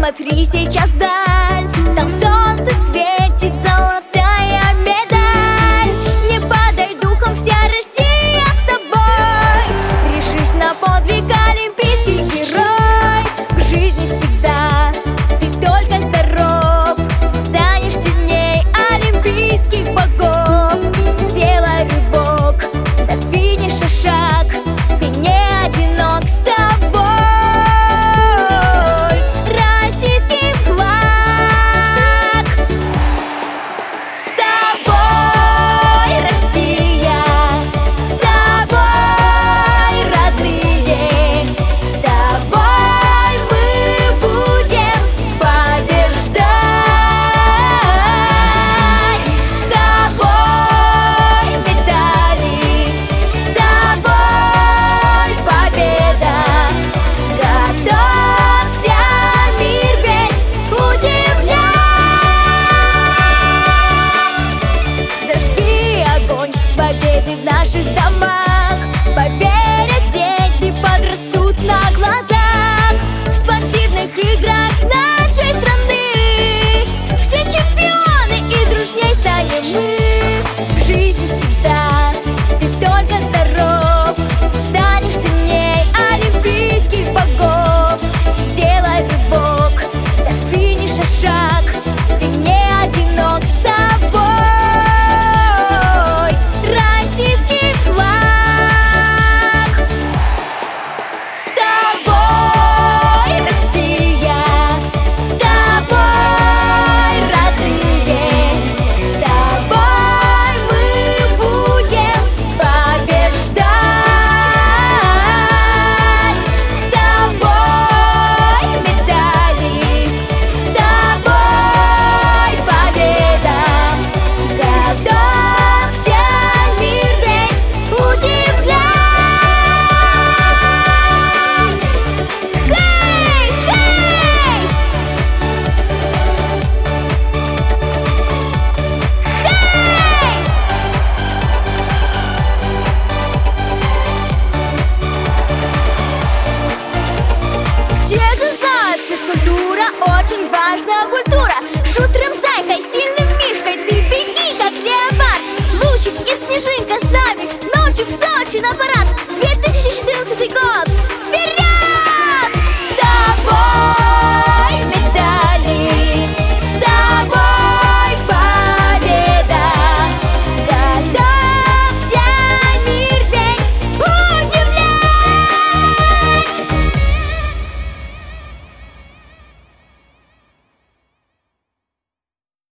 Посмотри сейчас вдаль, там солнце светит, золотая медаль. Не падай духом, вся Россия с тобой. Решись на подвиг, олимпийский герой. В жизни всегда ты только здоров, станешь сильней олимпийских богов. Сделай рывок, до финиша шаг, ты не одинок, с тобой российский флаг. С тобой Россия, с тобой родные, с тобой мы будем побеждать. С тобой медали, с тобой победа. Готовься мир весь удивлять. Зажги огонь победы в наших домах. Поверят дети, подрастут на глазах. В спортивных играх нашей страны все чемпионы, и дружней станем мы. В жизни всегда ты только здоров, станешь сильней олимпийских богов. Сделай рывок, до финиша шаг, ты не одинок, с тобой российский флаг. С тобой Россия, с тобой родные, с тобой мы будем побеждать. С тобой медали, с тобой победа. Готовься мир весь удивлять. Хей, хей! Все же знают, физкультура очень важная культура. Шустрым зайкой, сильным мишкой ты беги, как леопард. Лучик и снежинка с нами ночью в Сочи на